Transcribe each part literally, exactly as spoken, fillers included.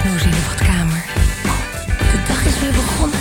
Snoes in de wachtkamer. Oh, de dag is weer begonnen.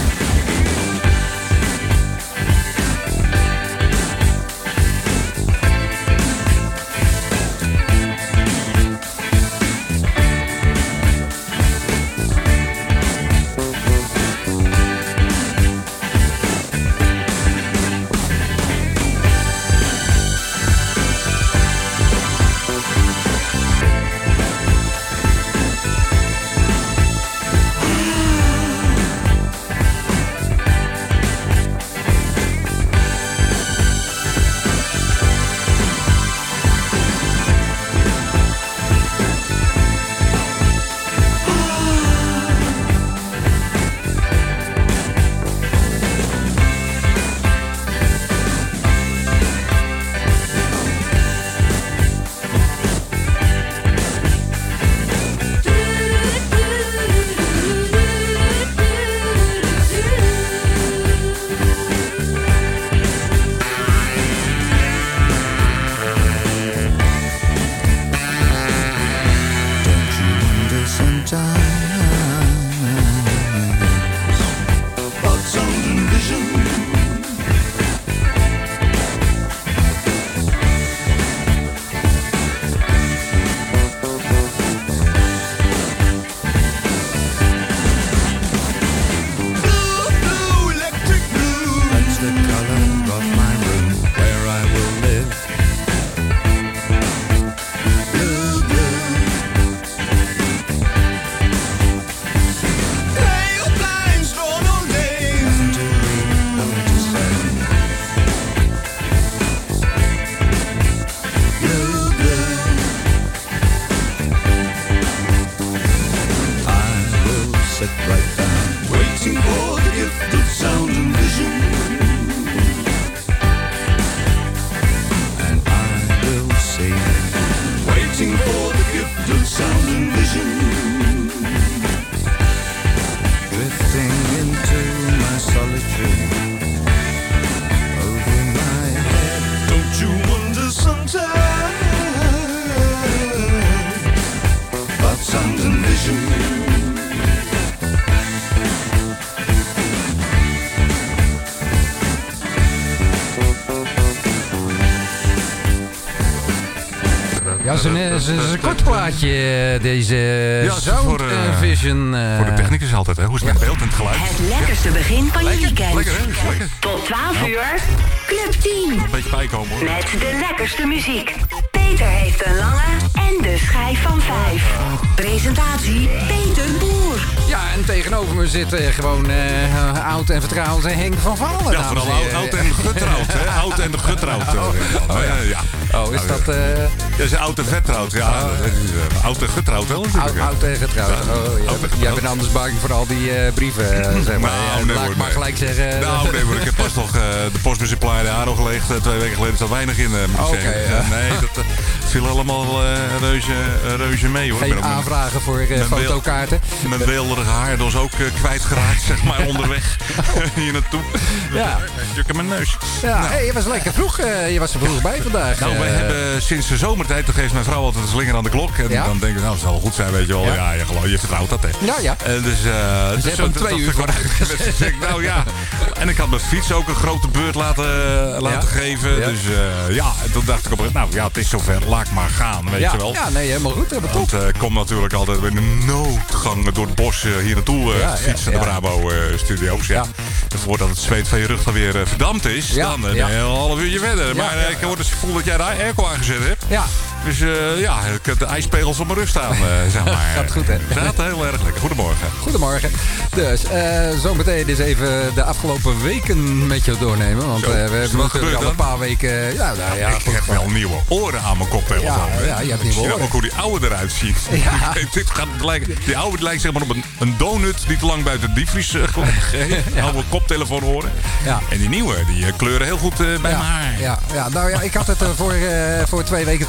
Ja, het is een, een kort plaatje, deze ja, Sound voor, uh, Vision. Uh, voor de technicus altijd, hè? Hoe is het met beeld en het geluid? Het lekkerste begin van je weekend. Lekker, hè? Lekker. Tot twaalf uur, Club tien. Een beetje bijkomen, hoor. Met de lekkerste muziek. Peter heeft een lange en de schijf van vijf. Presentatie Peter Boer. Ja, en tegenover me zit uh, gewoon uh, oud en vertrouwd Henk van Vallen. Ja, vooral oud, oud en getrouwd, hè? Oud en getrouwd. Oh, oh, ja. ja. Oh, is dat... Uh... Ja, is oud en vertrouwd, ja. Oh. Oud en getrouwd wel natuurlijk. Oud en getrouwd. Oh, jij, bent, jij bent anders bang voor al die uh, brieven, uh, zeg maar. Nou, ja, nee, laat hoor, ik maar nee. gelijk zeggen. Nou, nee, hoor, ik heb pas nog uh, de postbus in Playa de Aro gelegd. Uh, twee weken geleden zat weinig in, uh, moet ik okay, zeggen. Ja. Uh, nee, dat uh, viel allemaal uh, reuze, uh, reuze mee, hoor. Geen aanvragen voor uh, fotokaarten. Mijn weelderige haar was ook uh, kwijtgeraakt, zeg maar, onderweg hier naartoe. Ja. Juk in mijn neus. Ja, nou. Hey, je was lekker vroeg. Uh, je was er vroeg bij vandaag. Nou, wij uh, hebben sinds de zomertijd, dan geeft mijn vrouw altijd een slinger aan de klok. En ja? dan denk ik, nou, het zal wel goed zijn, weet je wel. Ja, ja je, geloof, je vertrouwt dat, hè. Ja, ja. En dus, uh, dus, dus je hebt twee uur vooruit. Nou ja. En ik had mijn fiets ook een grote beurt laten, laten ja? geven. Ja. Dus uh, ja, en toen dacht ik op nou ja, het is zover, laat maar gaan, weet ja. je wel. Ja, nee, helemaal goed. Helemaal top. Want ik uh, kom natuurlijk altijd in een noodgang door het bos uh, hier naartoe uh, ja, fietsen ja, ja. de Bravo uh, studio's. Ja. Ja. Voordat het zweet van je rug dan weer uh, verdampt is, ja, dan uh, ja. ben je een half uurtje verder. Ja, maar uh, ja, ik hoor dus het gevoel dat jij de airco aangezet hebt. Ja. Dus uh, ja, ik heb de ijspegels op mijn rug staan, uh, zeg maar. Gaat goed, hè? Gaat heel erg lekker. Goedemorgen. Goedemorgen. Dus, uh, zo meteen eens even de afgelopen weken met je doornemen. Want uh, we hebben natuurlijk al een paar weken... Ja, nou, ja, ik goed, heb wel van. nieuwe oren aan mijn koptelefoon. Ja, ja, je hebt nieuwe oren. Ook hoe die oude eruit ziet. Ja. Dit gaat lijken, die oude lijkt zeg maar op een, een donut die te lang buiten de diepvries uh, gegeven. Ja. Oude koptelefoon oren. Ja. En die nieuwe, die uh, kleuren heel goed uh, bij ja. mijn haar. Ja, ja, nou ja, ik had het uh, voor, uh, voor twee weken terug met jou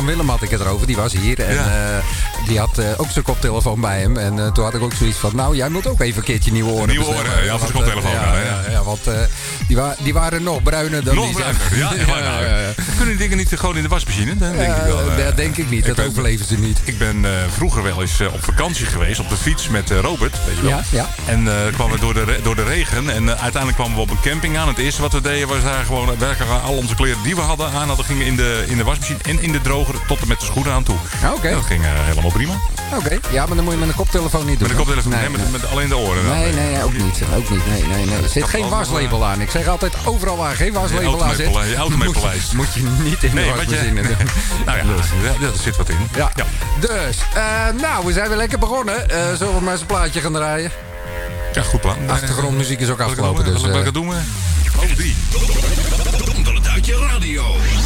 Jan Willem had ik het erover, die was hier. En ja. uh, die had uh, ook zijn koptelefoon bij hem. En uh, toen had ik ook zoiets van, nou, jij moet ook even een keertje nieuwe oren Nieuwe oren, ja, voor de koptelefoon. Uh, ja, ja, ja, want uh, die, wa die waren nog bruiner dan nog die bruiner, ja. ja, ja, ja, ja. Kunnen die dingen niet gewoon in de wasmachine? Dat denk, uh, ik wel, uh, dat denk ik niet, ik dat ben, overleven ze niet. Ik ben uh, vroeger wel eens uh, op vakantie geweest, op de fiets met uh, Robert, weet je wel. Ja, ja. En uh, kwamen we door de, door de regen. En uh, uiteindelijk kwamen we op een camping aan. Het eerste wat we deden was daar gewoon werkelijk al onze kleren die we hadden aan hadden, gingen in de, in de wasmachine en in de droger tot en met de schoenen aan toe. Oké. Okay. Dat ging uh, helemaal prima. Oké, okay. Ja, maar dan moet je met een koptelefoon niet doen. Met een koptelefoon, nee, nee, nee. Met, met alleen de oren. Nee, nee, nee, ook niet. Ook niet. Nee, nee, nee. Er zit geen waslabel aan. Ik zeg altijd overal waar geen waslabel aan zit. Je automaatpaleis. Moet je niet in de nee, wasmachine doen. Nou ja, dus. er zit wat in. Ja. ja. Dus, uh, nou, we zijn weer lekker begonnen. Uh, zullen we maar eens een plaatje gaan draaien? Ja, goed plan. Achtergrondmuziek is ook afgelopen. Dus, welke doen we? Oh, die. Donder het uit je radio.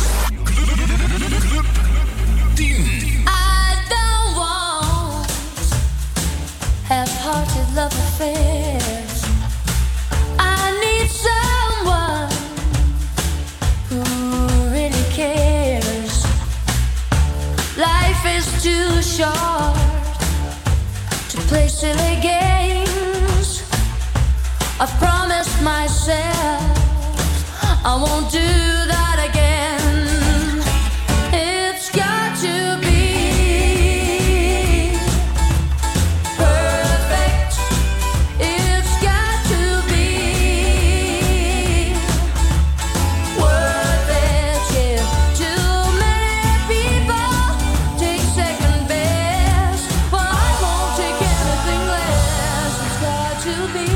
Club tien. I don't want half-hearted love affairs. I need someone who really cares. Life is too short to play silly games. I've promised myself I won't do that again. It's got to be perfect. It's got to be worth it. Yeah. Too many people take second best. Well, I won't take anything less. It's got to be.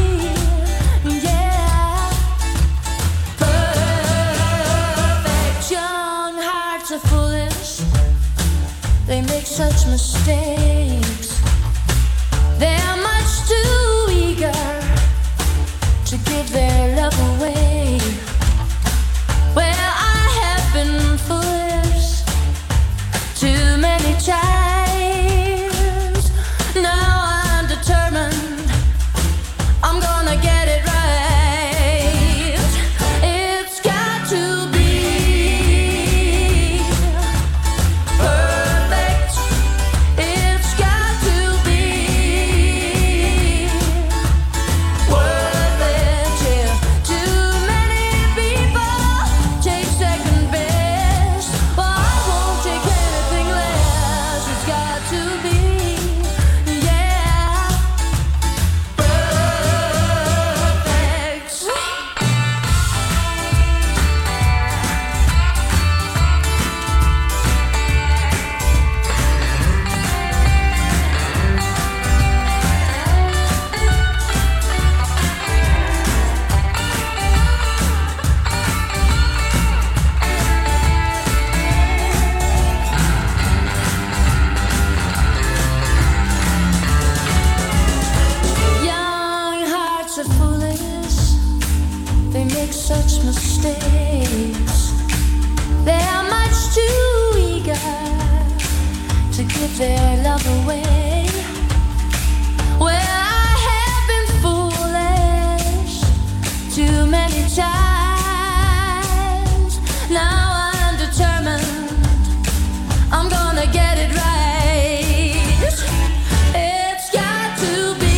They make such mistakes. They're much too eager to give their love away. Well, I have been foolish too many times. Now I'm determined I'm gonna get it right. It's got to be such mistakes. They're much too eager to give their love away. Well, I have been foolish too many times. Now I'm determined I'm gonna get it right. It's got to be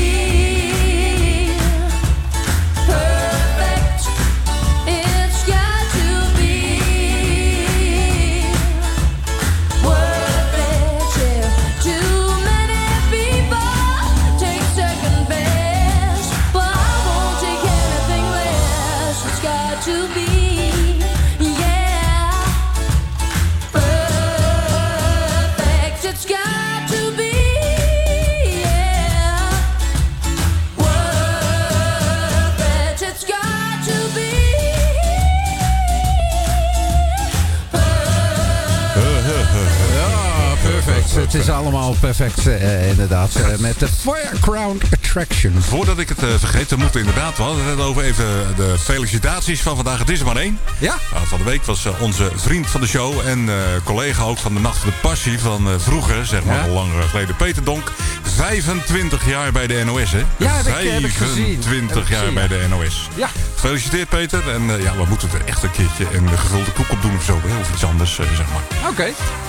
het is allemaal perfect, uh, inderdaad. Uh, met de Firecrown Attraction. Voordat ik het uh, vergeet, we moeten inderdaad... We hadden het net over even de felicitaties van vandaag. Het is er maar één. Ja. Nou, van de week was uh, onze vriend van de show... en uh, collega ook van de Nacht van de Passie van uh, vroeger... zeg maar ja. al lang geleden. Peter Donk. vijfentwintig jaar bij de N O S, hè? Ja, heb ik, heb ik gezien. vijfentwintig jaar gezien, bij de N O S. Ja. Gefeliciteerd, Peter. En uh, ja, we moeten er echt een keertje een gevulde koek op doen of zo. Hè? Of iets anders, uh, zeg maar. Oké. Okay.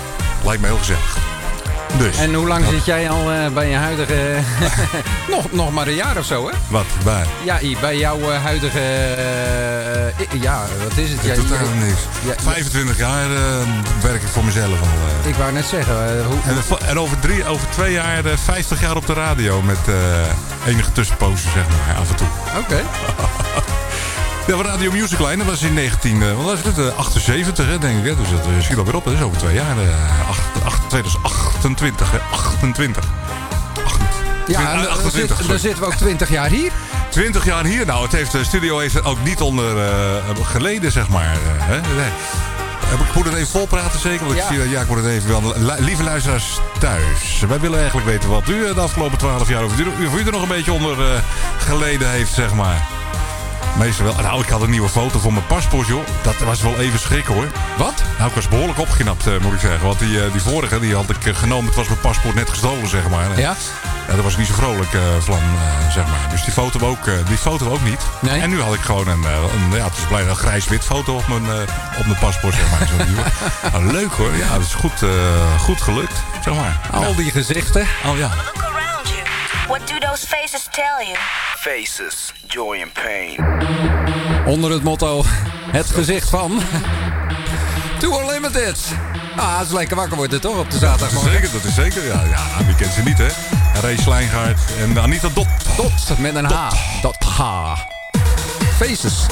lijkt me heel gezellig. Dus. En hoe lang zit jij al uh, bij je huidige... nog, nog maar een jaar of zo, hè? Wat? Bij? Ja, bij jouw uh, huidige... Uh, ja, wat is het? Ik doe helemaal niks. Ja, vijfentwintig jaar uh, werk ik voor mezelf al. Uh. Ik wou net zeggen... Uh, hoe, en, en over, drie, over twee jaar uh, vijftig jaar op de radio met uh, enige tussenpozen, zeg maar, af en toe. Oké. Okay. Ja, van Radio Music Line, dat was in negentien achtenzeventig, hè, denk ik. Hè? Dus dat uh, schiet alweer op, dat is over twee jaar. Uh, tweeduizend achtentwintig, hè? achtentwintig. Ja, en dan, zit, dan zitten we ook twintig jaar hier. twintig jaar hier? Nou, het heeft, de studio heeft er ook niet onder uh, geleden, zeg maar. Uh, hè? Nee. Ik moet het even volpraten, zeker? Want ja. Ik zie, ja, ik moet het even wel. Lieve luisteraars thuis. Wij willen eigenlijk weten wat u de afgelopen twaalf jaar... of u, of u er nog een beetje onder uh, geleden heeft, zeg maar. Meestal wel. Nou, ik had een nieuwe foto voor mijn paspoort, joh. Dat was wel even schrik, hoor. Wat? Nou, ik was behoorlijk opgeknapt, uh, moet ik zeggen. Want die, uh, die vorige, die had ik uh, genomen. Het was mijn paspoort net gestolen, zeg maar. Ja? Ja, dat was niet zo vrolijk uh, van, uh, zeg maar. Dus die foto ook, uh, die foto ook niet. Nee? En nu had ik gewoon een, uh, een ja, het is blijkbaar een grijs-wit foto op mijn, uh, op mijn paspoort, zeg maar. Zo nieuwe. Nou, leuk, hoor. Ja, dat is goed, uh, goed gelukt, zeg maar. Al ja. die gezichten. Oh, ja. Look around you. What do those faces tell you? Faces, joy and pain. Onder het motto, het gezicht van... Too Unlimited. Ah, het is lekker wakker worden, toch, op de zaterdagmorgen? Zeker, dat is zeker. Ja, ja, wie kent ze niet, hè? Ray Slijngaard en Anita Dot. Dot, met een H. Dot H. Faces.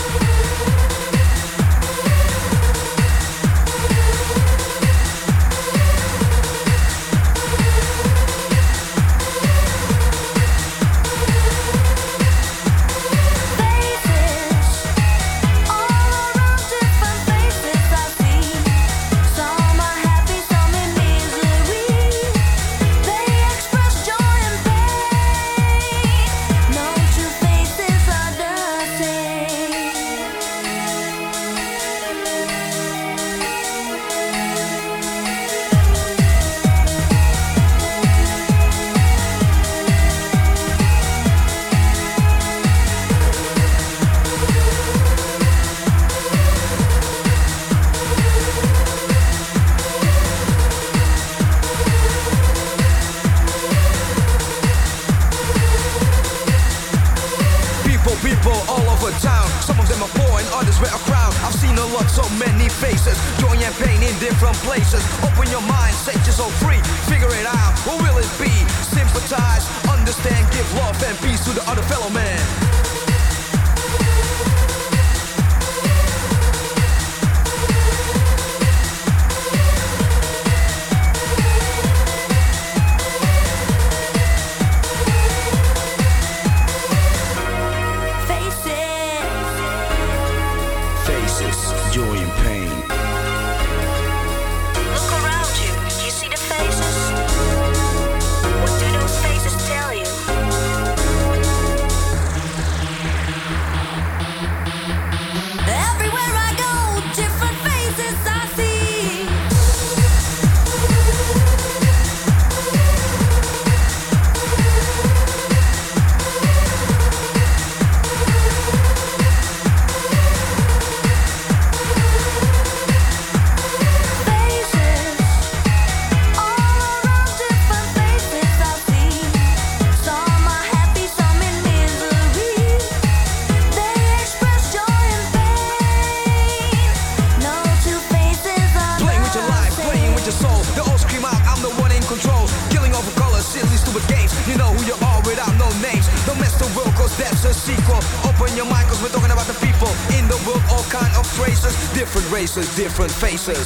Different faces.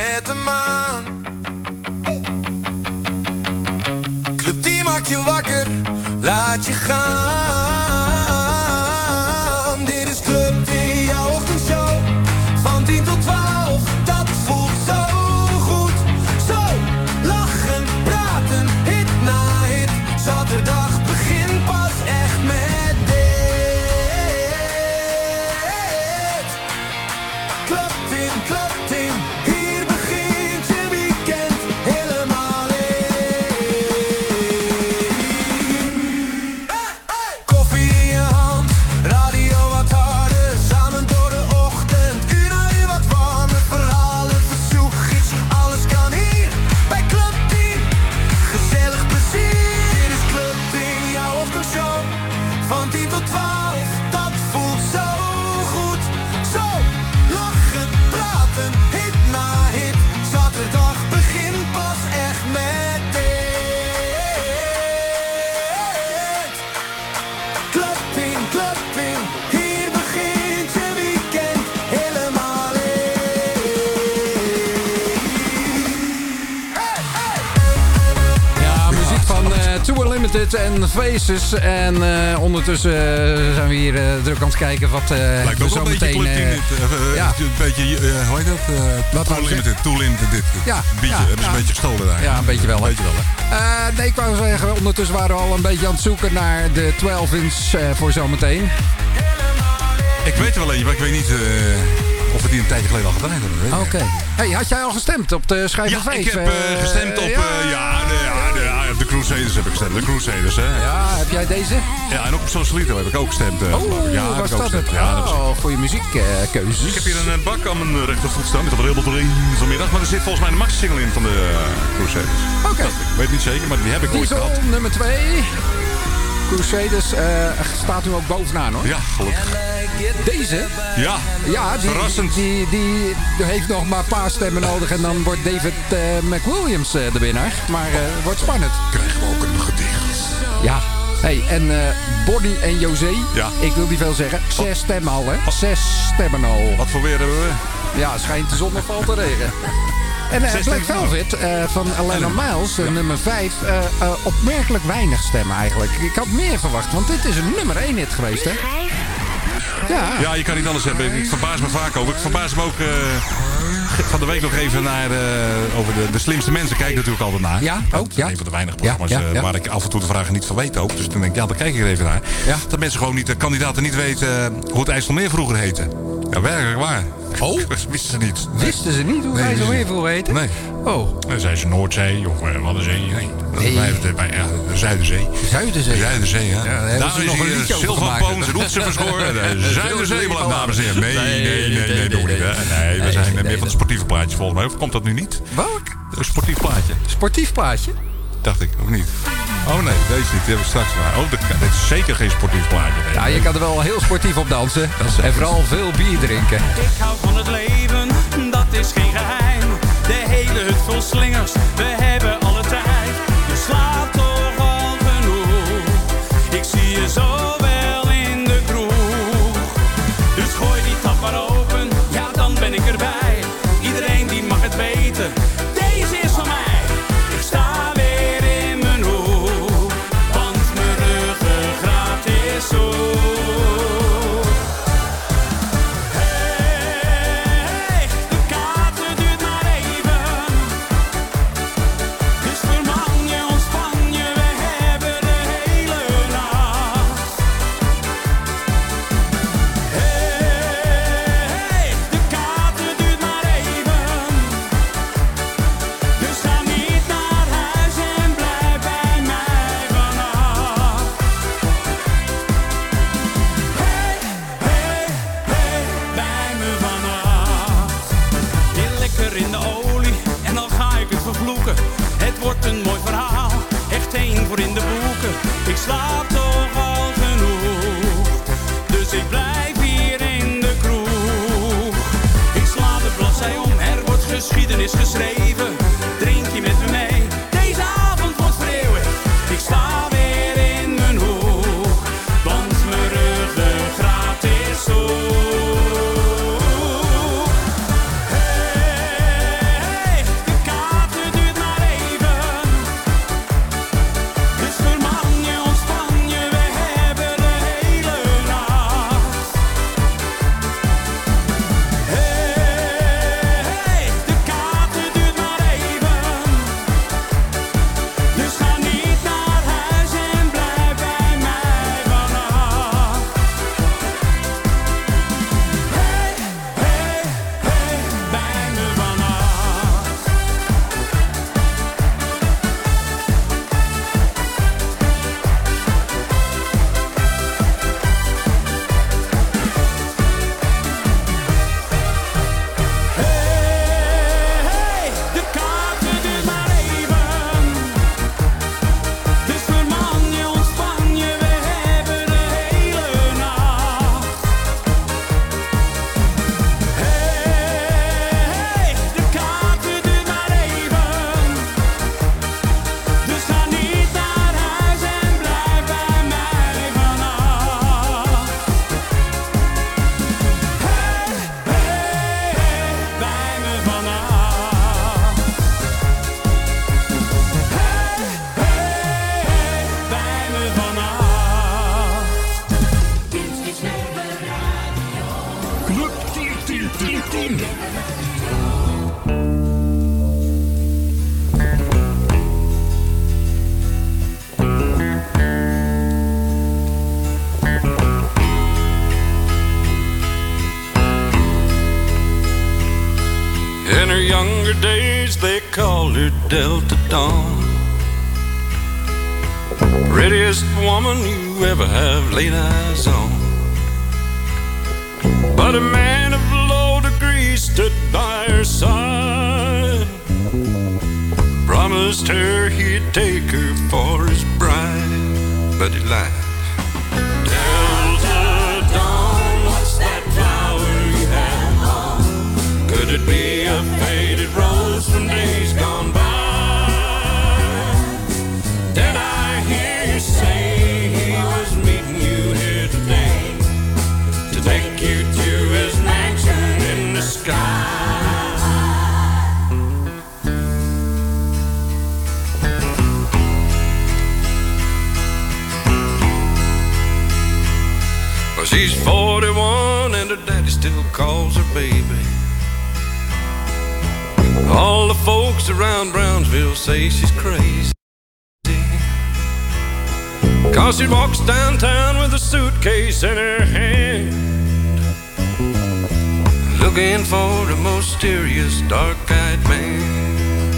met de maan. Club die maakt je wakker, laat je gaan. Dit is Club tien, jouw ochtendshow. Van tien tot twaalf, dat voelt zo goed. Zo, lachen, praten, hit na hit. Zaterdag begint pas echt met dit. Club tien, Club tien, hier begint je weekend helemaal in. Hey, hey. Koffie in je hand, radio wat harder. Samen door de ochtend, uur na uur wat warmer. Verhalen, verzoek, gids, alles kan hier bij Club tien. Gezellig plezier, dit is Club tien, jouw ochtendshow. Van tien tot twaalf, dat voelt zo goed. Zo, lachen, praten, hit na hit. Zaterdag begint pas echt met dit. Club tien, Club tien, hier begint je weekend helemaal in. Hey, hey. Ja, muziek van uh, Too Unlimited en Faces. En uh, ondertussen uh, zijn we hier uh, druk aan het kijken wat uh, Lijkt we ook zo wel een beetje meteen... Club tien uh, dit. Uh, ja. Een beetje, uh, hoe heet dat? Uh, Wat Too wou je Limited, Too Limited dit. Ja, Bietje, ja, hebben ze ja. een beetje gestolen daar. Ja, een beetje wel. Hè? Beetje wel, hè. Uh, nee, ik wou zeggen, ondertussen waren we al een beetje aan het zoeken naar de twaalf inch uh, voor zometeen. Ik weet er wel eentje, maar ik weet niet uh, of we die een tijdje geleden al gedaan hebben. Weet ik Oké. niet. Hey, had jij al gestemd op de schijf Ja, van vijf? ik heb uh, gestemd op... Uh, ja, de, ja, de, ja, de Crusaders heb ik gestemd. De Crusaders, hè. Ja, heb jij deze? Ja, en ook op Socialito heb ik ook gestemd. Uh, Oh, ja, heb was ik ook dat het? gestemd. Ja, dat was Oh, goede muziekkeuzes. Ik heb hier een uh, bak aan mijn uh, rechtervoet staan. Met dat rebel erin vanmiddag. Maar er zit volgens mij een maxi-single in van de uh, Crusaders. Oké. Dat- Ik weet niet zeker, maar die heb ik ooit Diesel gehad. nummer twee. Crusaders uh, staat nu ook bovenaan, hoor. Ja, gelukkig. Deze? Ja, Ja, die, verrassend. Die, die, die heeft nog maar een paar stemmen nodig. En dan wordt David uh, McWilliams uh, de winnaar. Maar uh, het wordt spannend. Krijgen we ook een gedicht. Ja. Hey, en uh, Bonnie en José, Ja. ik wil niet veel zeggen. Zes stemmen al, hè? Zes stemmen al. Wat voor weer hebben we? Ja, schijnt de zon of valt de regen. En uh, Zes Black stemmen. Velvet uh, van Alana Miles, uh, nummer vijf, uh, uh, opmerkelijk weinig stemmen eigenlijk. Ik had meer verwacht, want dit is een nummer één hit geweest, hè? Ja. Ja, je kan niet alles hebben. Ik verbaas me vaak over. Ik verbaas me ook uh, van de week nog even naar uh, over de, de slimste mensen. Kijk ik natuurlijk altijd naar. Ja, Dat ook, is ja. een van de weinige Ja, programma's ja, uh, ja. waar ik af en toe de vragen niet van weet ook. Dus dan denk ik, ja, dan kijk ik er even naar. Ja. Dat mensen gewoon niet, de kandidaten niet weten uh, hoe het IJsselmeer vroeger heette. Ja, werkelijk waar. Oh? Dat wisten ze niet. Nee. Wisten ze niet hoe Nee, hij zo dus- weer wil weten? Nee. Oh, Dan zei ze Noordzee of uh, Waddenzee. Nee. Dat Nee. blijft het bij ja, de Zuiderzee. Zuiderzee. De Zuiderzee, ja. Ja, daar hebben Daar ze is nog een hier liedje over Silverpoons, gemaakt. Roetse verschoren. De Zuiderzee, Zuiderzee, dames en heren. Nee, nee, nee, nee, nee, nee, doen we niet. nee. hè. Nee, we Nee, zijn nee, meer nee. van het sportieve plaatje volgens mij. Of komt dat nu niet? welk? Een sportief plaatje, Sportief plaatje? dacht ik, of niet? Oh nee, deze niet. Die hebben we straks maar. Oh, dit, dit is zeker geen sportief plaatje. Nee. Ja, je kan er wel heel sportief op dansen. En vooral veel bier drinken. Ik hou van het leven, dat is geen geheim. De hele hut vol slingers, we hebben alle tijd. Je slaapt toch al genoeg. Ik zie je zo wel in de kroeg. Dus gooi die tap maar open, ja dan ben ik erbij. Iedereen die mag het weten, deze is van mij. Ik sta weer in mijn hoek, want mijn ruggengraat is zo. Hey, de kaarten duurt maar even. Dus verman je, ontspan je, we hebben de hele nacht. Hey, de kaarten duurt maar even. Dus ga niet naar huis en blijf bij mij vannacht. Hey, hey, hey, bij me vannacht. Heel lekker in de olie en dan ga ik het vervloeken. Het wordt een mooi verhaal, echt één voor in de boeken. Ik slaap toch al genoeg, dus ik blijf hier in de kroeg. Ik sla de bladzij om, er wordt geschiedenis geschreven. Drink je met me mee, deze avond wordt vreeuwen. Ik sta weer in mijn hoek, want mijn ruggengraat is zo. Hey, days they called her Delta Dawn. Prettiest woman you ever have laid eyes on. But a man of low degree stood by her side, promised her he'd take her for his bride, but he lied. Delta Dawn, what's that flower you have on? Could it be a faded rose from days gone by? Did I hear you say he was meeting you here today to take you to his mansion in the sky? Well, she's forty-one and her daddy still calls her baby. All the folks around Brownsville say she's crazy, 'cause she walks downtown with a suitcase in her hand, looking for a mysterious dark-eyed man.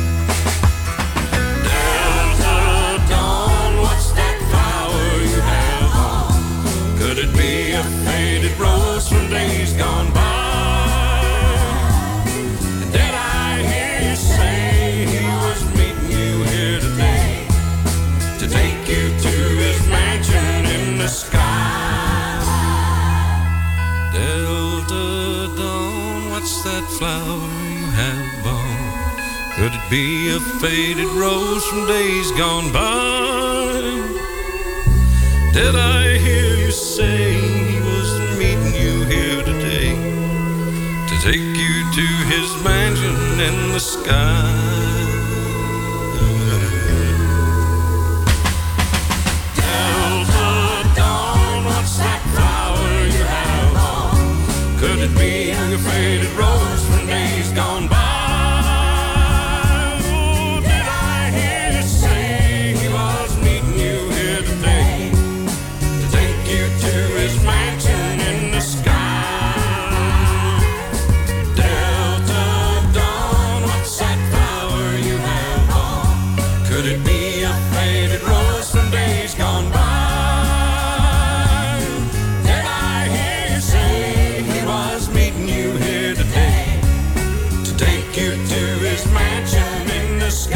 Delta Dawn, what's that flower you have on? Could it be a faded rose from days gone by? Did I hear you say he was meeting you here today to take you to his mansion in the sky? Delta Dawn, what's that flower you have on? Could it be a faded rose from days gone by? Did I hear you say he was meeting you here today to take you to his mansion in the sky? Delta Dawn, what's that flower you have on? Could it be a faded rose from days gone by? Oh, did I hear you say he was meeting you here today to take you to his mansion in the sky? Delta Dawn, what's that flower you have on? Could it be a faded rose from days gone by? Did I hear you say he was meeting you here today to take you to his mansion in the sky?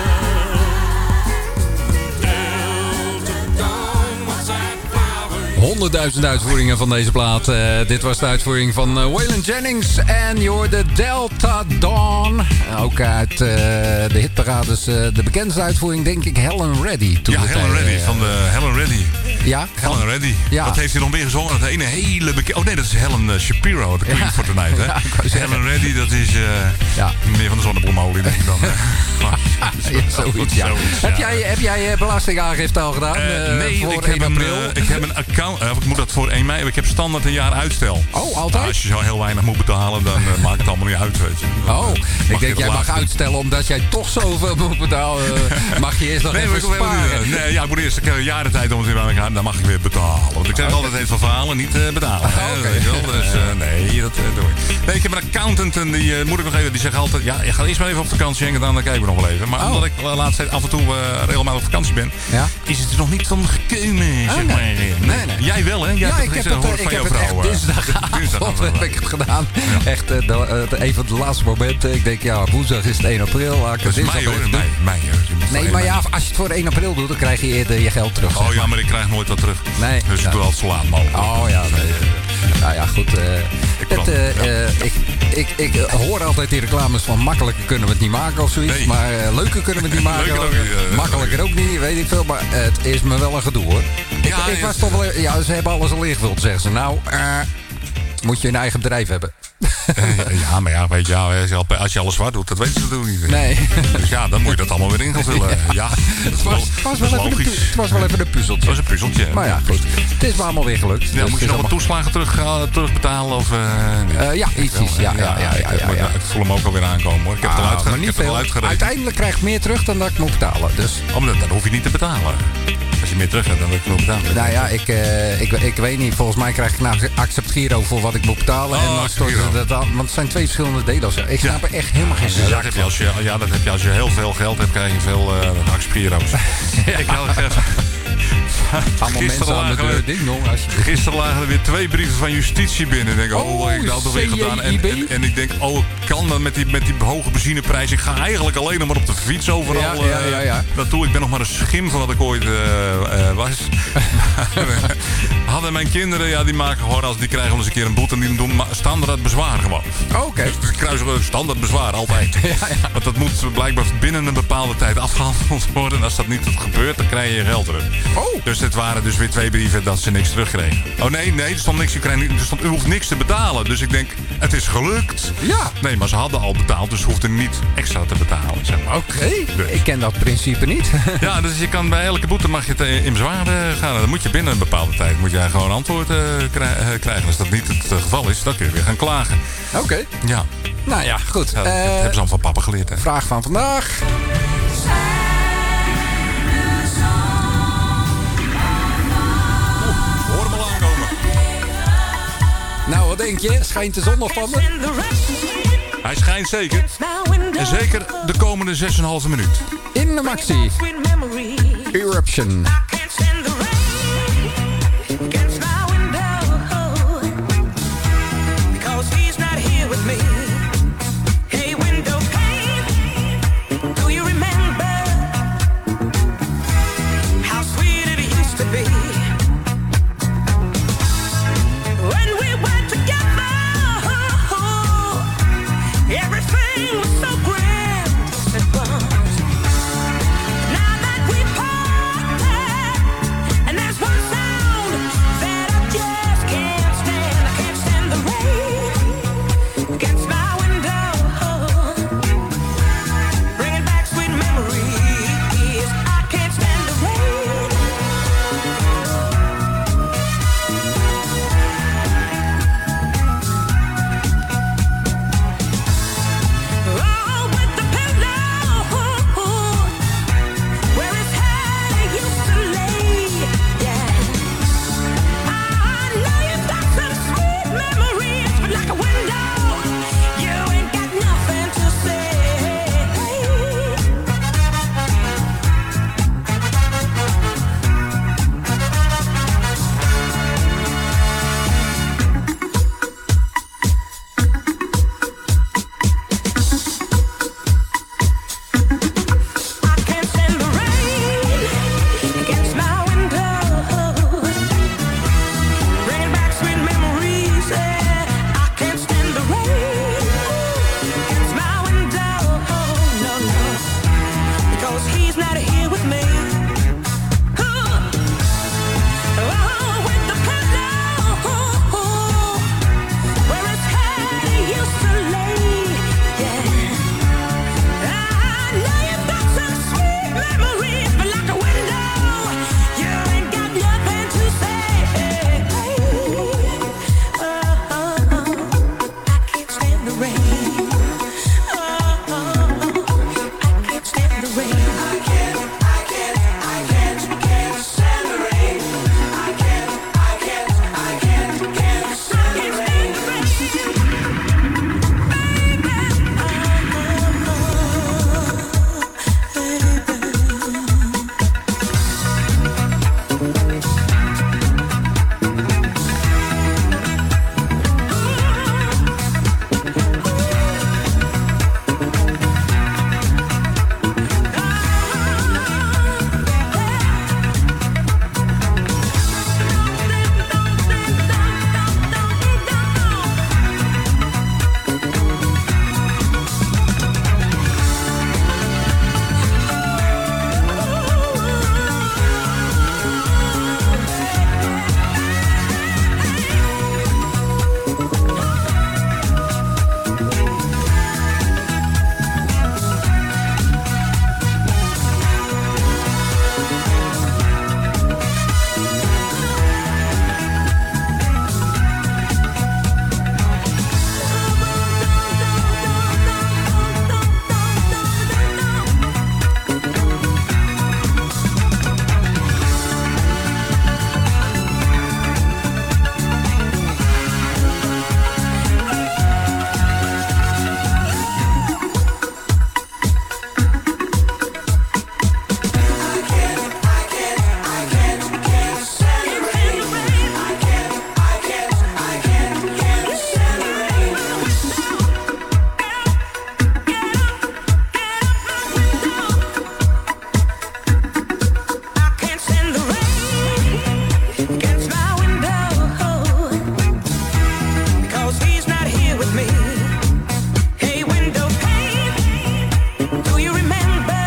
Delta Dawn, what's that flower? honderdduizend uitvoeringen van deze plaat. Uh, dit was de uitvoering van uh, Waylon Jennings. En je hoorde Delta Dawn. Ook uit uh, de hitparades. Uh, de bekendste uitvoering, denk ik, Helen Reddy. Toen Ja, het, Helen uh, Reddy, van de Helen Reddy. Ja? Helen Reddy. Ja. Dat heeft hij nog meer gezongen. Dat ene hele bekende... Oh nee, dat is Helen uh, Shapiro, de Queen Ja. for Tonight. Hè? Ja, ik wou zeggen. Helen Reddy, dat is uh, Ja. meer van de zonnebloemolie, denk ik dan. hè. Maar- Ja, zoiets, ja. Zoiets, Heb ja. jij, heb jij uh, belastingaangifte al gedaan? Uh, uh, nee, voor ik heb, één een, april? uh, ik heb een account. Uh, ik moet dat voor één mei. Ik heb standaard een jaar uitstel. Oh, altijd? Nou, als je zo heel weinig moet betalen, dan uh, maakt het allemaal niet uit, weet je. Dan, Oh, uh, ik je denk dat jij mag later- uitstellen omdat jij toch zoveel moet betalen. Uh, mag je eerst nog Nee, maar even ik wil helemaal sparen. niet, uh, nee, ja, ik moet eerst een jaren tijd om het weer aan elkaar. Dan mag ik weer betalen. Want ik zeg Oké. altijd even van verhalen, niet uh, betalen. hè, Oké. weet je wel. Dus uh, nee, dat uh, doe ik. Nee, ik heb een accountant en die uh, moet ik nog even. Die zegt altijd, ja, je gaat eerst maar even op vakantie en dan kijken we nog wel even. Maar Oh. omdat ik de laatste tijd af en toe uh, regelmatig op vakantie ben, Ja? is het er nog niet van gekomen. zeg nee. maar. Nee, nee. Jij wel, hè? Jij Ja, hebt ik heb gisteren het, uh, gehoord ik van heb jouw het echt vrouw, uh, dinsdagavond dinsdagavond. heb ik het gedaan. Echt uh, de, uh, de, een van de laatste momenten. Ik denk, ja, woensdag is het één april. Laat ik het Dat is dinsdag mei hoor, even doen. mei, mei. hoor. Je moet Nee, voor maar één ja, als je het voor één april doet, dan krijg je eerder je geld terug. zeg Oh ja, maar. maar ik krijg nooit wat terug. Nee. Dus ik Ja. doe altijd zo laat mogelijk. Oh ja, nee. uh, Nou ja, goed. uh, het, plan, uh, ja. uh, ik, ik, ik uh, hoor altijd die reclames van makkelijker kunnen we het niet maken of zoiets. Nee. Maar uh, leuker kunnen we het niet maken. Leuker ook niet, uh, makkelijker ook niet, weet ik veel. Maar het is me wel een gedoe hoor. Ik, Ja, ik ja. was toch wel... Ja, ze hebben alles al ingevuld, zeggen ze. Nou, uh, moet je een eigen bedrijf hebben. Eh, ja, maar ja, weet je, ja, als je- als je alles zwart doet, dat weten ze natuurlijk niet. Nee. Dus ja, dan moet je dat allemaal weer in gaan vullen. Ja, dat Het is was, lo- was dat wel is even een, pu- logisch. het was wel even een puzzeltje. Dat was een puzzeltje. Maar ja, goed. Het is me allemaal weer gelukt. Ja, Dus moet het je is nog wat allemaal- toeslagen terug, uh, terugbetalen? Of, uh, niet? Eh, ja, iets, iets. Ja, ja, ja, ja, ik, ja, heb- ja. ik voel hem ook alweer aankomen hoor. Ik heb het Ah, al oké. maar niet veel. Uiteindelijk krijg ik meer terug dan dat ik moet betalen. Dus. Oh, maar dan hoef je niet te betalen. Als je meer terug hebt dan dat je moet betalen. Nou ja, ik, uh, ik, ik weet niet. Volgens mij krijg ik nou Accept Giro voor wat ik moet betalen. Oh, en dan storten ze dat aan. Want het zijn twee verschillende delen. Ik snap er echt helemaal geen zak ja, dat heb je als je, ja, dat heb je als je heel veel geld hebt, krijg je veel uh, Accept Giro's. Ja. Ik had even... Allemaal mensen aan de deur, ding dong. Gisteren lagen er weer twee brieven van justitie binnen. Ik denk, oh, oh ik dat weer gedaan. En, en, en ik denk, oh, kan dat met die, met die hoge benzineprijs? Ik ga eigenlijk alleen nog maar op de fiets overal ja, ja, ja, ja. Uh, naartoe. Ik ben nog maar een schim van wat ik ooit uh, uh, was. Hadden mijn kinderen, ja, die maken gewoon, als die krijgen wel eens een keer een boete en die doen standaard bezwaar gewoon. Oh, oké. Okay. Dus kruisen we standaard bezwaar, altijd. Ja, ja. Want dat moet blijkbaar binnen een bepaalde tijd afgehandeld worden. En als dat niet gebeurt, dan krijg je je geld terug. Oh. Dus dit waren dus weer twee brieven dat ze niks terugkregen. Oh nee, nee, er stond niks. U, krijgt, er stond, u hoeft niks te betalen. Dus ik denk, het is gelukt. Ja. Nee, maar ze hadden al betaald, dus ze hoefden niet extra te betalen. Zeg maar. Oké. Okay. Dus. Ik ken dat principe niet. Ja, dus je kan bij elke boete mag je het in bezwaar gaan. Dan moet je binnen een bepaalde tijd moet jij gewoon antwoord uh, krijgen. Als dat niet het geval is, dan kun je weer gaan klagen. Oké. Okay. Ja. Nou ja, goed. Ja, dat uh, hebben ze al van papa geleerd. Hè? Vraag van vandaag. Nou, wat denk je? Schijnt de zon nog van me? Hij schijnt zeker. En zeker de komende zes komma vijf minuut. In de maxi. Eruption. Now that we parted you remember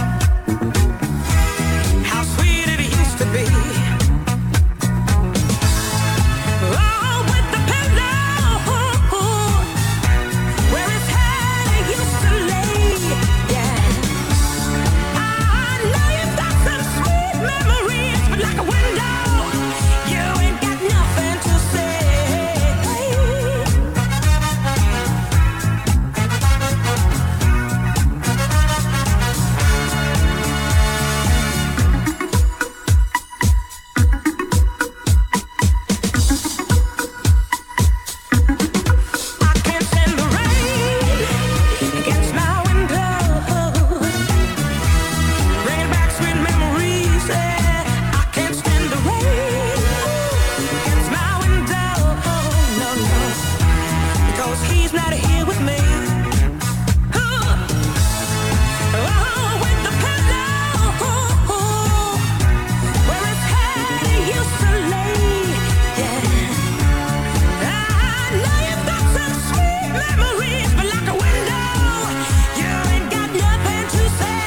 how sweet it used to be. Oh, with the pillow where his head used to lay. Yeah, I know you've got some sweet memories, but like a window, you ain't got nothing to say. I can't stand the rain against my window, bringing back sweet memories. Yeah, I can't stand the rain against my window, no, no, because he's not here with me. Oh, with the pillow where his head used to lay. Yeah. I know you've got some sweet memories, but like a window, you ain't got nothing to say.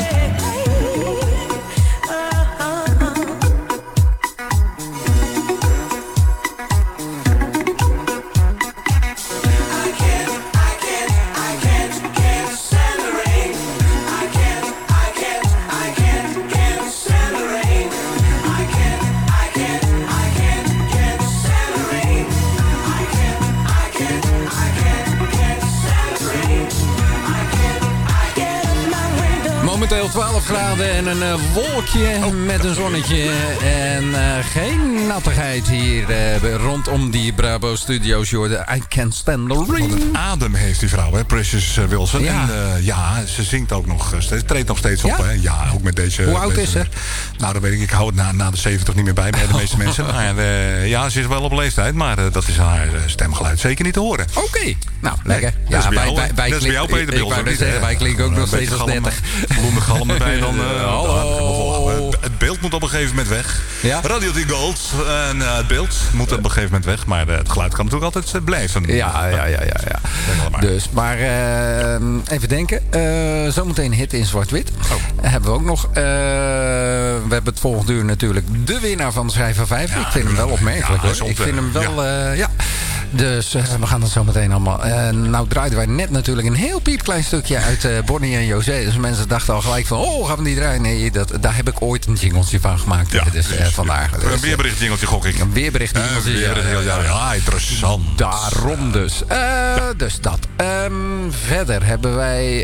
I can't, I can't, I can't, can't stand the rain. I can't, I can't, I can't, can't stand the rain. I can't, I can't, I can't, can't stand the rain. I can't, I can't, I can't, can't stand the rain. I can't, I can't, my window. Momenteel twaalf graden en een eh, wolkje met een zonnetje. En eh, geen nattigheid hier eh, rondom die Brabo Studios. Jorden, I can't stand the Want rain. het adem heeft die vrouw, hè, Precious eh, Wilson. Ja. En eh, ja, ze zingt ook nog steeds, treedt nog steeds op. Ja? Hè? Ja, ook met deze... Hoe oud deze- is ze? Nou, dat weet ik. Ik hou het na, na de zeventig niet meer bij, bij de meeste mensen. Maar eh, ja, ze is wel op leeftijd, maar eh, dat is haar eh, stemgeluid zeker niet te horen. Oké, nou lekker. dat is bij wij, jou, wij, hè? wij Dat is bij jou, Peter ik- ik Bils, wou ook net niet, zeggen, hè? wij klinken ook Een nog steeds beetje als galm, dertig. Blonde galm erbij dan. eh, Hallo. dan gaan we volhouden. Het- Het beeld moet op een gegeven moment weg. Ja? Radio tien Gold. En eh, het beeld moet op een gegeven moment weg. Maar eh, het geluid kan natuurlijk altijd eh, blijven. Ja, ja, ja, ja. ja. Zeg maar maar. Dus, maar eh, even denken. Eh, zometeen hit in zwart-wit. Hebben we ook nog. eh, we hebben het volgende uur natuurlijk de winnaar van de Schijf van vijf. ik vind hem wel opmerkelijk ja, hoor. soms, Ik vind eh, hem wel, ja. ja. Dus eh, we gaan dat zo meteen allemaal. Uh, nou draaiden wij net natuurlijk een heel piepklein stukje uit uh, Bonnie en José. Dus mensen dachten al gelijk van, oh, gaan we die draaien? Nee, dat, daar heb ik ooit een jingletje van gemaakt. Ja, dus, uh, vandaag. Dus, Een weerbericht jingeltje gok ik. Een weerbericht Ja, jingeltje. weerbericht, ja, ja, ja, ja, ja, interessant. Daarom dus. Uh, Dus dat. Um, verder hebben wij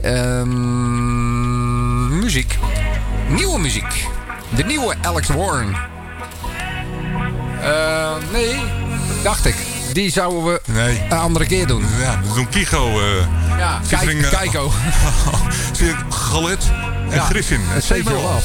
um, muziek. Nieuwe muziek. De nieuwe Alex Warren. Uh, nee, dacht ik. Die zouden we Nee. een andere keer doen. Ja, we doen Kigo. Uh, Ja, featuring, Kijk- eh, Keiko. Zie je Galet en Ja, Griffin. het Save Your Love.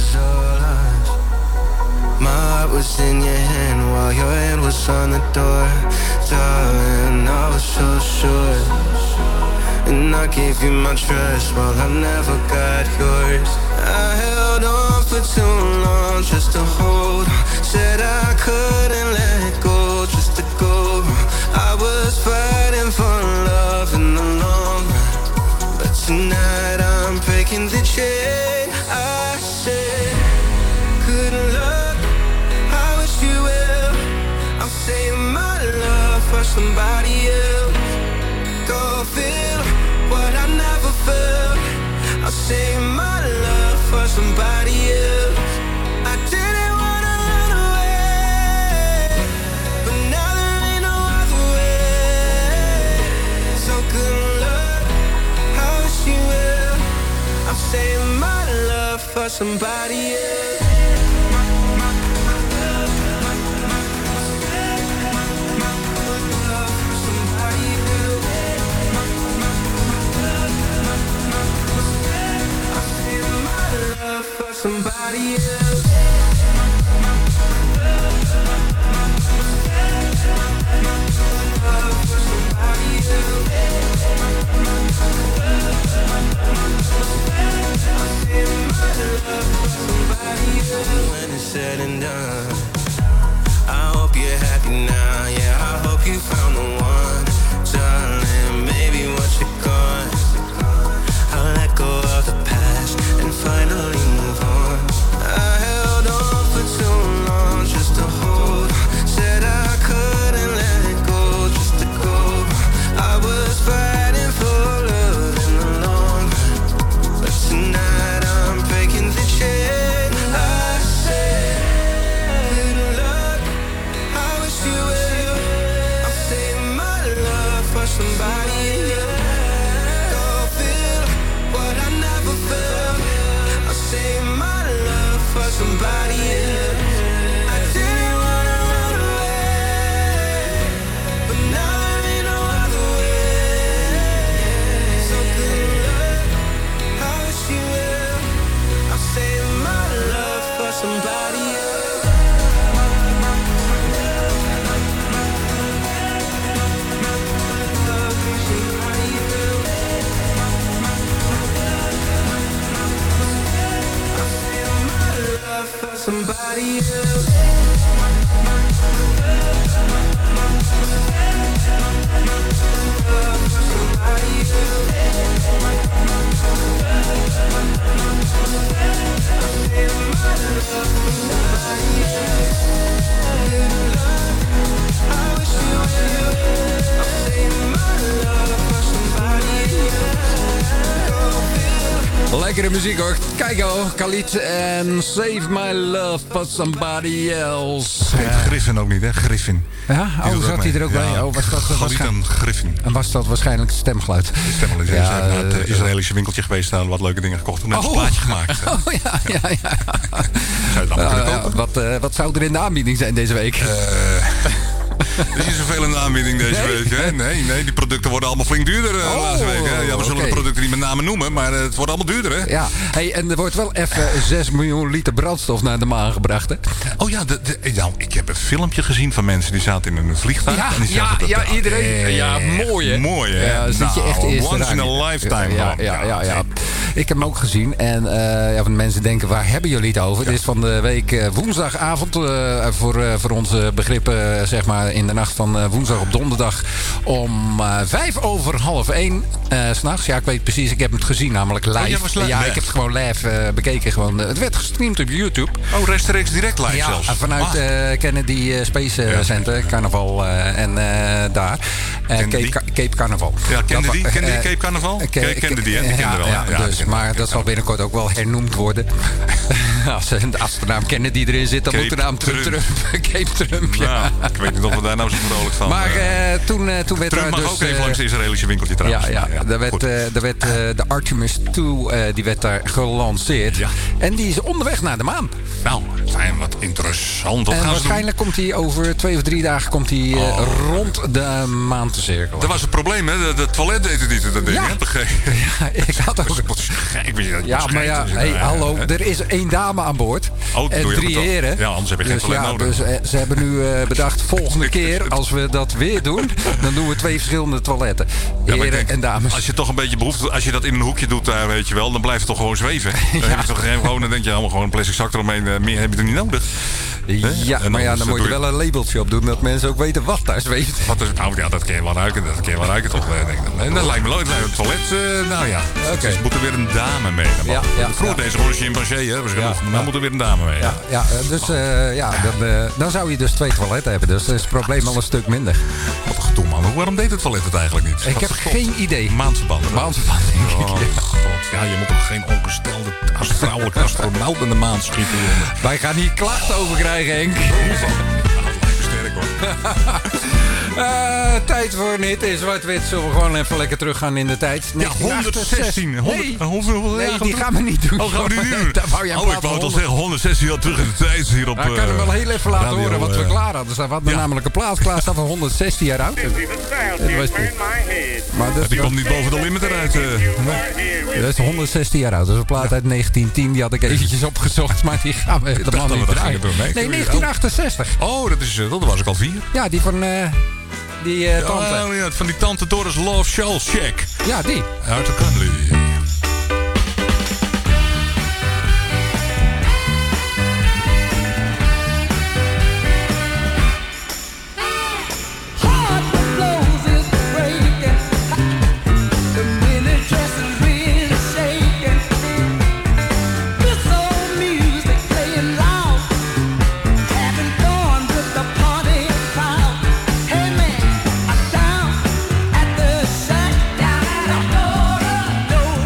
My heart was in your hand while your hand was on the door. Darling, I was so sure. And I gave you my trust while I never got yours. I held on for too long just to hold on. Said I couldn't let go just to go. I was fighting for love in the long run. But tonight I'm breaking the chain. I said, good luck, I wish you well. I'm saying my love for somebody else. Go feel what I never felt. I'll save my love for somebody else. I didn't wanna run away, but now there ain't no other way. So good luck, I wish you well. I'm saving my love for somebody else. Somebody else. When it's said and done, I hope you're happy now. Yeah, I hope you found the one, darling. Maybe once you're gone, I'll let go of the somebody else. Lekkere muziek hoor. Kijk hoor, Khalid en Save My Love for Somebody Else. Heet Griffin ook niet, hè? Griffin. Ja, oh, zat hij er ook bij? Ja, Oh, was dat waarschijnlijk Griffin. En was dat waarschijnlijk stemgeluid? Stemgeluid. Ja, Ja, zijn naar het uh, uh, Israëlische winkeltje geweest staan, wat leuke dingen gekocht en net Oh. een plaatje gemaakt. Oh ja, ja, ja. Zou je het allemaal kunnen Uh, kopen? wat, uh, wat zou er in de aanbieding zijn deze week? Uh, er is niet zoveel in de aanbieding deze Nee? week. Hè? Nee, nee, die producten worden allemaal flink duurder uh, Oh, laatste week. Hè? Ja, we zullen oké. de producten niet met name noemen, maar uh, het wordt allemaal duurder. Hè? Ja, hey, en er wordt wel even zes miljoen liter brandstof naar de maan gebracht, hè? Oh ja, de, de, nou, ik heb een filmpje gezien van mensen die zaten in een vliegtuig. Ja, en die ja, zaten ja, te- iedereen. Ja, mooi, hè? Mooi, hè? Ja, dan zit je echt Nou, eerst once eraan. in a lifetime. Ja, man. ja, ja, ja. Ik heb hem ook gezien. En uh, ja, van mensen denken, waar hebben jullie het over? Dit is van de week uh, woensdagavond. Uh, voor, uh, voor onze begrippen, uh, zeg maar, in de nacht van uh, woensdag op donderdag. Om uh, vijf over half één. Uh, 's nachts. Ja, ik weet precies. Ik heb het gezien, namelijk live. Oh, jij was live? Ja, Nee. ik heb het gewoon live uh, bekeken. Gewoon, uh, het werd gestreamd op YouTube. Oh, rechtstreeks direct live Ja, zelfs. vanuit Ah. uh, Kennedy uh, Space uh, Ja. Center, Carnaval uh, en uh, daar. Uh, Cape, Kennedy? Ca- Cape Carnaval. Ja, Kennedy? Dat wa- Kennedy, uh, Cape Carnaval? Ca- Ken- Kennedy, hè? Die ja, kende wel, ja, hè? Ja, die dus, kende- maar Cape dat zal binnenkort ook wel hernoemd worden. als, als de naam Kennedy erin zit, dan Cape moet de naam Trump. Trump. Cape Trump, ja. Nou, ik weet niet of we daar nou zo vrolijk van... Maar uh, uh, toen, uh, toen werd Trump er mag dus... ook even uh, langs het Israëlische winkeltje trouwens. Ja, ja. Maar Daar werd, goed. uh, daar werd uh, de Artemis twee uh, die werd daar gelanceerd. Ja. En die is onderweg naar de maan. Nou, zijn wat interessant. Wat En gaan ze doen? waarschijnlijk komt hij over twee of drie dagen komt hij, uh, Oh. rond de maan te cirkelen. Dat was het probleem, hè? De, de toilet deed het niet, dat ding, Ja. hè? Begrepen. Ja, ik had ook... Wat gek, weet je dat? Ja, maar ja, hey, hallo, er is één dame aan boord. Oh, en doe je drie goed, toch? heren. Ja, anders heb je geen dus, toilet ja, nodig. Dus eh, ze hebben nu eh, bedacht, volgende keer als we dat weer doen, dan doen we twee verschillende toiletten. Ja, maar ik Heren denk, en dames. Als je toch een beetje behoefte, als je dat in een hoekje doet daar, weet je wel, dan blijft het toch gewoon zweven. Dan Ja. heb je toch gewoon, dan denk je allemaal gewoon een plastic zak eromheen. uh, Meer heb je er niet nodig. Ja, En maar ja, anders dan moet je doe je- wel een labeltje op doen, dat mensen ook weten wat daar zweeft. Wat is, nou ja, dat kun je wel ruiken, dat kun je wel ruiken toch. eh, Denk ik. En dat lijkt me leuk. Het toilet, uh, nou ja. Oké. Dus moet er weer een dame mee. Dan Ja, mag. ja, Vroeger ja. deze gewoon een chimpansee, hè. Was genoeg. Ja, Maar ja. moet er weer een dame mee. Ja, ja, eh, dus eh, ja, dan, eh, dan zou je dus twee toiletten hebben. Dus dan is het probleem al een stuk minder. Wat een gedoe, man. Waarom deed het toilet het eigenlijk niet? Ik heb geen idee. Maanverband. Maandverband, denk ik. Oh, god. Ja, je moet toch geen ongestelde als vrouwelijke astronaut in de maan schieten, jongen. Wij gaan hier klachten over krijgen, Henk. Nou, dat lijkt me sterk, hoor. Eh, tijd voor een hit in zwart-wit. Zullen we gewoon even lekker teruggaan in de tijd? Ja, honderdzestien. Nee, Hoeveel, nee die gaan we niet doen. Oh, gaan we niet doen? Daar wou jij een Oh, ik plaat wou het al van zeggen, honderdzestien jaar terug in de tijd hier op... Nou, ik kan hem wel heel even laten radio, horen wat we eh, klaar hadden. We hadden ja. namelijk een plaat klaar staan van honderdzestien jaar oud. Dat was die. Maar dat, Die komt niet boven de limit eruit. eh. dat is honderdzestien jaar oud. Dat is een plaat uit negentien tien. Die had ik eventjes opgezocht, maar die gaan we helemaal dat niet we dat draaien. gingen doen. Nee, Nee, oh. negentien achtenzestig. Oh, dat is, eh, dat was ik al vier. Ja, die van eh, die eh, tante. Oh, ja, van die tante Doris Love Shell Shack. Ja, die. Uit de Cunley. Down at the shack, down at the door.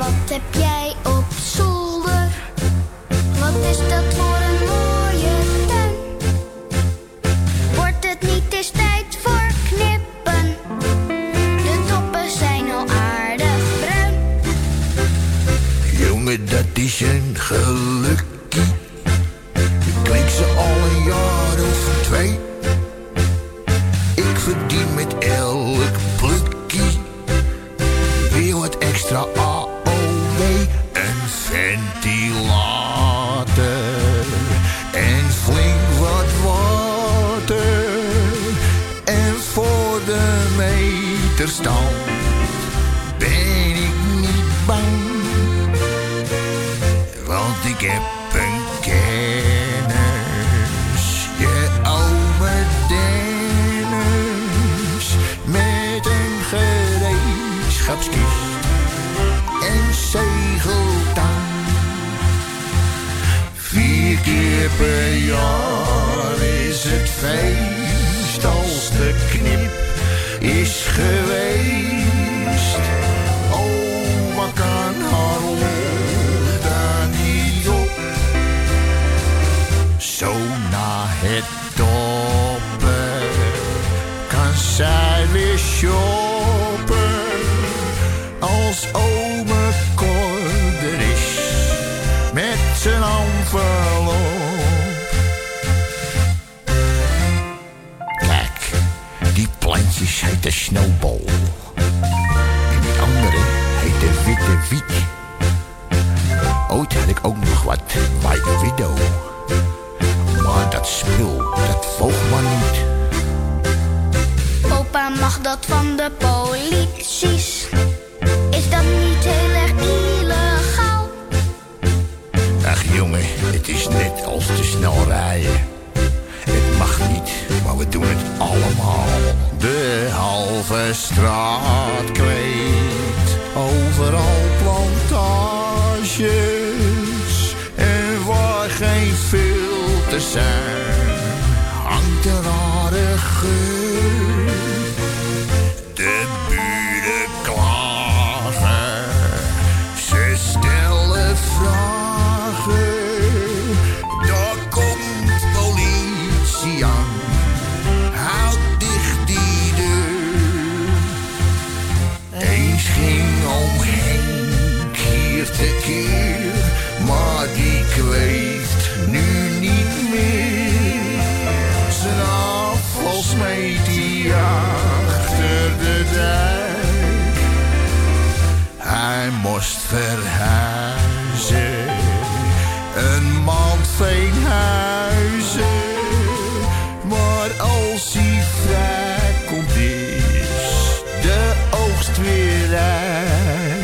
Wat heb jij op zolder? Wat is dat voor een mooie tuin? Wordt het niet eens tijd voor knippen? De toppen zijn al aardig bruin. Jongen, dat is een gelukkie. Ik kweek ze al een jaar of twee. Ik verdien met elk plukkie weer wat extra A O W. Een ventilator en flink wat water. En voor de meterstand ben ik niet bang. Want ik heb een kennis, je oude Dennis, met een gereedschapskist en zegeltang. Vier keer per jaar is het feest als de knip is geweest. Oma kan haar lol daar niet op. Zo na het toppen kan zij weer shoppen. Als ome Cor er is met zijn envelop. Kijk, die plantjes heet de Snowball. En die andere heet de Witte Wiet. Ooit had ik ook nog wat White Widow. Maar dat spul, dat woog maar niet. Opa, mag dat van de polities? Is dat niet heel erg illegaal? Ach jongen, het is net als te snel rijden. Het mag niet, maar we doen het allemaal. De halve straat kweekt, overal plantages. En waar geen filters zijn, hangt een rare geur. De buren klagen, ze stellen vragen. Daar komt politie aan, houd dicht die deur. Eens ging om Henk hier tekeer, maar die kweekt nu niet meer. Zijn afval smeet hij achter de dijk. Hij moest verhuizen, een maand Veenhuizen. Maar als hij vrij komt is de oogst weer rijk.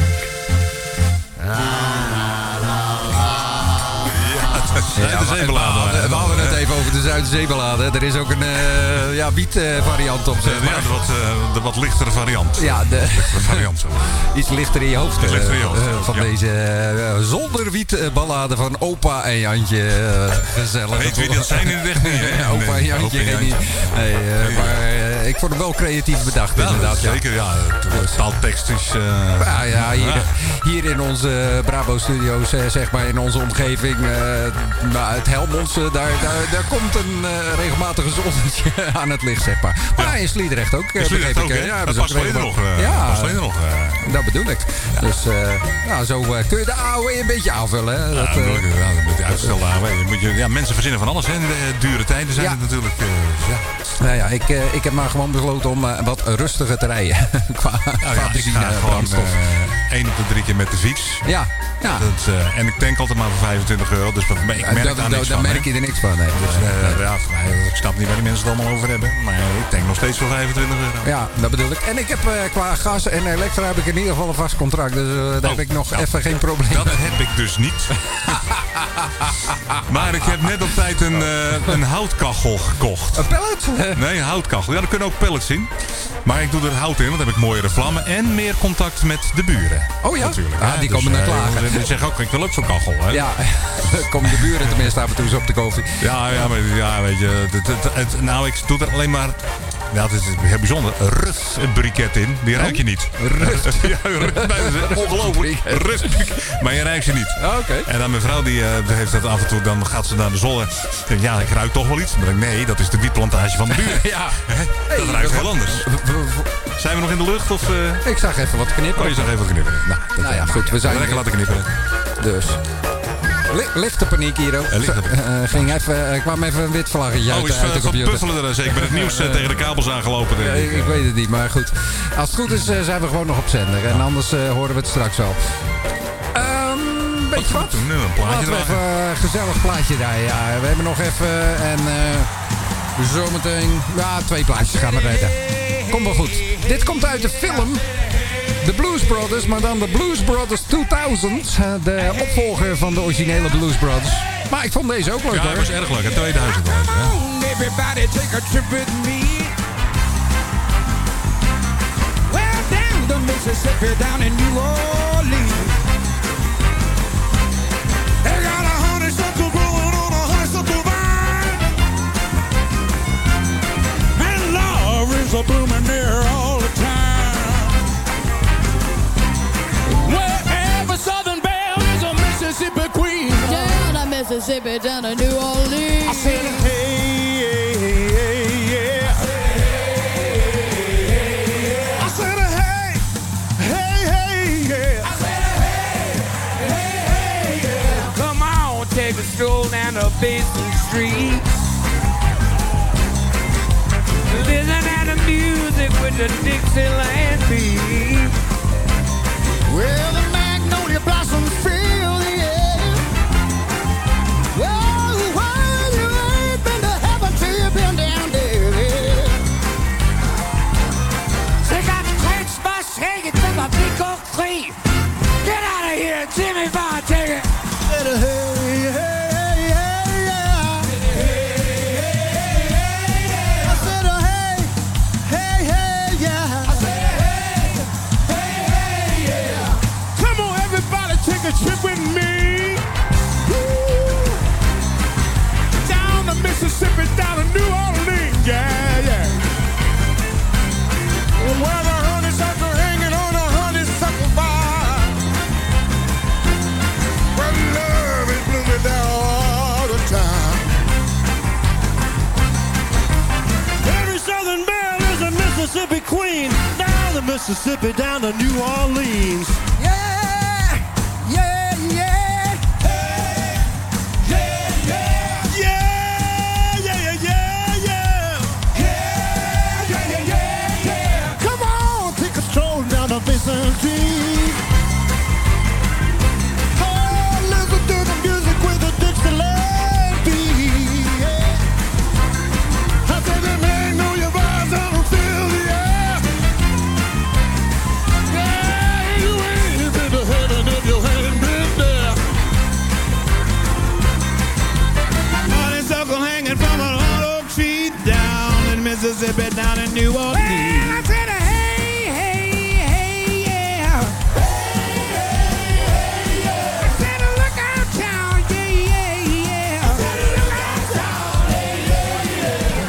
Zuiderzeeballade. We hadden het even over de Zuiderzeeballade. Er is ook een uh, ja, wietvariant op, zeg maar. Ja, de wat, uh, de wat lichtere variant. Ja, de lichtere variant. iets lichter in je hoofd. Iets lichter in je hoofd. Uh, van ja. deze uh, zonder wietballade van opa en Jantje. Uh, gezellig. Weet wie dat zijn in de weg niet, hè? Opa en Jantje. Nee, Jantje. Nee, uh, maar uh, ik vond hem wel creatief bedacht, ja, inderdaad. Zeker, ja. Het taaltekst is... Uh, ja, ja, hier, ja. hier in onze Brabo-studio's, uh, zeg maar, in onze omgeving. Uh, nou, het Helmonds, uh, daar, daar, daar komt een uh, regelmatige zonnetje aan het licht, zeg maar. Maar ja. in Sliedrecht ook, uh, Sliedrecht ook, ik. hè? Ja, dat past alleen nog. Uh, ja, past alleen nog. Uh, dat bedoel ik. Ja. Dus uh, nou, zo uh, kun je de A O W een beetje aanvullen. Hè? Dat, ja, uh, ja, met die uitgestelde A O W. Moet je, ja, mensen verzinnen van alles, hè. In de dure tijden zijn ja. het natuurlijk... Uh, ja. Nou ja, ik, uh, ik heb maar gewoon besloten om uh, wat rustiger te rijden. qua Nou qua ja, ik benzine, ga gewoon brandstof. uh, één op de drie keer met de fiets. Ja, ja. Dat, uh, en ik tank altijd maar voor vijfentwintig euro. Dus ik merk Uh, daar dat, niks dat, van. daar merk je er niks van. Nee. Dus, uh, ja, voor mij, ik snap niet waar die mensen het allemaal over hebben. Maar ik tank nog steeds voor vijfentwintig euro. Ja, dat bedoel ik. En ik heb uh, qua gas en elektra heb ik in ieder geval een vast contract. Dus uh, daar Oh, heb ik nog nou, even geen probleem. Dat heb ik dus niet. Maar ik heb net op tijd een, uh, een houtkachel gekocht. Een pellet? Nee, een houtkachel. Ja, er kunnen ook pellets in. Maar ik doe er hout in, want dan heb ik mooiere vlammen en meer contact met de buren. Oh ja? Natuurlijk. Ah, die komen naar klagen. Die zeggen ook, ik wil ook zo'n kachel. Hè? Ja, komen de buren tenminste af en toe eens op de koffie. Ja, ja, maar, ja weet je. Het, het, het, nou, ik doe er alleen maar Ja, dat is heel bijzonder. Rust het briket in. Die ruik je niet. Rust. Ja, rust. Ongelooflijk. Rust. Maar je ruikt ze niet. Oké. Okay. En dan mijn vrouw die uh, heeft dat af en toe. Dan gaat ze naar de zolder. Ja, ik ruik toch wel iets. Dan denk ik, nee, dat is de wietplantage van de buurt. Ja. Dat ruikt heel anders. Zijn we nog in de lucht? Of, uh... Ik zag even wat knipperen. Oh, je zag even wat knipperen. Nou, dat nou ja, goed. We zijn lekker laten knipperen. Dus... Lichte paniek hier ook. Uh, ging even, uh, kwam even een wit vlaggetje uit, oh, is, uit de computer. Puffelen er zeker met het nieuws uh, tegen de kabels aangelopen. Denk ik. Uh, ik weet het niet, maar goed. Als het goed is uh, zijn we gewoon nog op zender. En anders uh, horen we het straks wel. Um, weet je wat? Doen, nu een plaatje Laten we even een uh, gezellig plaatje draaien. Ja, we hebben nog even en uh, zometeen ja, twee plaatjes gaan we redden. Komt wel goed. Dit komt uit de film... The Blues Brothers, maar dan de Blues Brothers tweeduizend. De opvolger van de originele Blues Brothers. Maar ik vond deze ook leuk, ja, hoor. Ja, dat was erg leuk. In tweeduizend was het, hè? Everybody take a trip with me. Well, down the Mississippi, down in New Orleans. They got a honeysuckle growing on a honeysuckle vine. And love is a blooming there all the time. Wherever Southern Belle is a Mississippi queen. Down to Mississippi, down to New Orleans. I said, hey, hey, hey, yeah. I said, hey, hey, hey, yeah. I said, hey, hey, hey, yeah. Come on, take a stroll down the Basin Street. Listen to the music with the Dixieland beat. Well, the magnolia blossoms fill the air. Well, well, you ain't been to heaven till you've been down there. They got the tanks bus hanging from a big oak tree. Get out of here, Jimmy Bond, take it. Hey, hey, hey, hey, yeah. Hey, hey, hey, hey, yeah. I said, uh, hey, hey, hey, yeah. I said, hey, hey, hey, yeah. Come on, everybody, take a trip with me. Woo. Down to Mississippi, down to New Orleans, yeah, yeah. Where the honeysuckle hanging on a honeysuckle vine. Where love is blooming there all the time. Every Southern belle is a Mississippi queen. Down the Mississippi, down to New Orleans. Yeah, yeah, yeah. Hey, yeah, yeah. Yeah, yeah, yeah, yeah, yeah. Yeah, yeah, yeah, yeah, yeah. Come on, take a stroll down the Basin Street. Oh, listen to the music with the Dixieland beat. Yeah. I said the magnolia vibes on fill the air. Yeah, you ain't been to heaven if you ain't been there. Honeysuckle hanging from an old oak tree down in Mississippi, down in New Orleans. Well, I said, hey, hey, hey, yeah. Hey, hey, hey, yeah. I said, look out, town, yeah, yeah, yeah. I said, look out, town, yeah, yeah, yeah.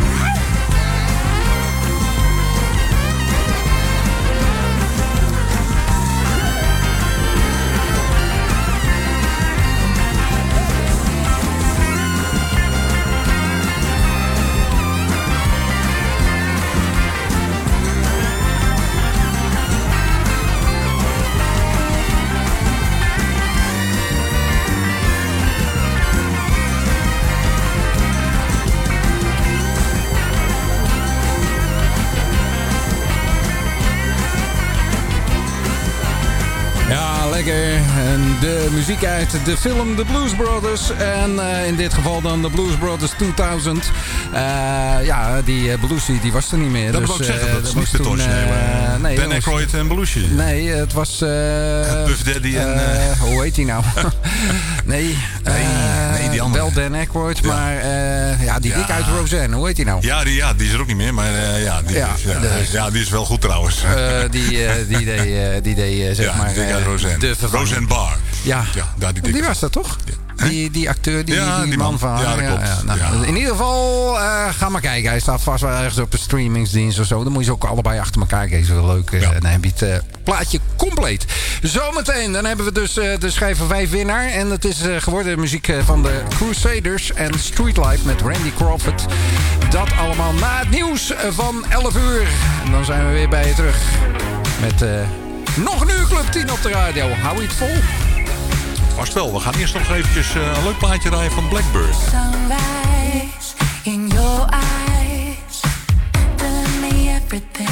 Lekker. En de muziek uit de film The Blues Brothers. En uh, in dit geval dan The Blues Brothers tweeduizend. Uh, ja, die uh, Belushi die was er niet meer. Dat dus, wil ik zeggen, uh, dat is niet het originele. Uh, nee, Dan Aykroyd en Belushi. Nee, het was... Uh, Puff Daddy en... Uh, hoe heet hij nou? nee, nee, uh, nee, die andere. Wel Dan Aykroyd, Ja. maar uh, ja, die Ja. dik uit Roseanne. Hoe heet hij nou? Ja, die, ja, die is er ook niet meer, maar uh, ja, die, Ja, is, ja, dus- ja, die is wel goed trouwens. Uh, die, uh, die deed, uh, die deed uh, zeg ja, maar... die dik uit uh, Roseanne. de vervanging. Roseanne Barr. Ja, Ja, daar die, die was dat toch? Ja. Die, die acteur, die, Ja, die, die man man. van... Ja, dat klopt. nou, Ja. In ieder geval, uh, ga maar kijken. Hij staat vast wel ergens op een streamingsdienst of zo. Dan moet je ze ook allebei achter elkaar kijken. Is wel leuk. Uh, Ja. Dan heb je het uh, plaatje compleet. Zometeen, dan hebben we dus uh, de schijf van vijf winnaar. En dat is uh, geworden muziek uh, van de Crusaders en Streetlife met Randy Crawford. Dat allemaal na het nieuws van elf uur. En dan zijn we weer bij je terug. Met uh, nog een uur Club tien op de radio. Hou je het vol? Vast wel. We gaan eerst nog eventjes uh, een leuk plaatje rijden van Blackbird. Sunrise in your eyes, telling me everything.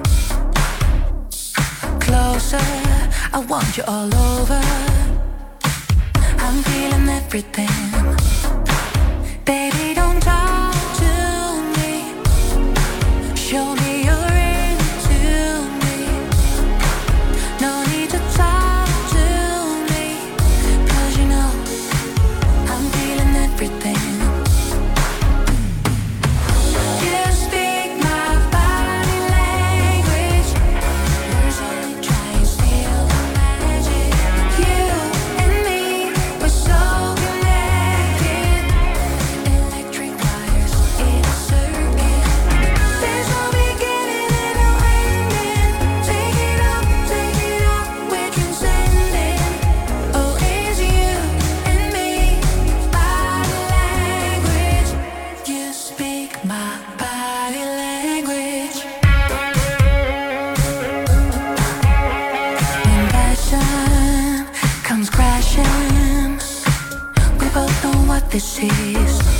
Closer, I want you all over. I'm feeling everything. Baby, don't talk to me. Show me you're into me. No need to talk to me, 'cause you know I'm feeling everything. You speak my body language. Words only try and steal the magic. You and me, we're so connected. Electric wires in a circuit. There's no beginning and no ending. Take it up, take it up, we're transcending. Oh, it's you and me, body language. You speak my body language. When passion comes crashing, we both know what this is.